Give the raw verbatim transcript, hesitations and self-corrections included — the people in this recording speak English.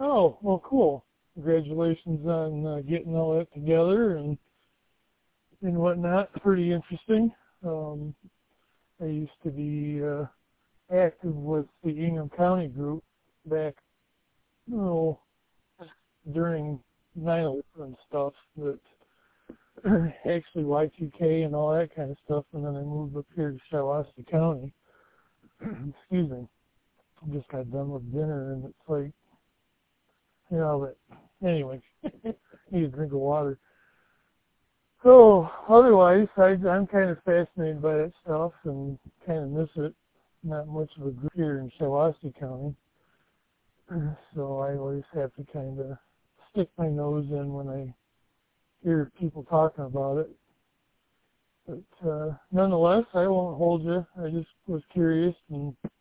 Oh, well, cool. Congratulations on uh, getting all that together and and whatnot. Pretty interesting. Um, I used to be uh, active with the Ingham County group back, oh, during nine eleven and stuff, but actually Y two K and all that kind of stuff, and then I moved up here to Shiawassee County. Excuse me. I just got done with dinner, and it's like, you know, but anyway, need a drink of water. So otherwise, I, I'm kind of fascinated by that stuff and kind of miss it. Not much of a group here in Shiawassee County, so I always have to kind of stick my nose in when I hear people talking about it. But uh, nonetheless, I won't hold you. I just was curious and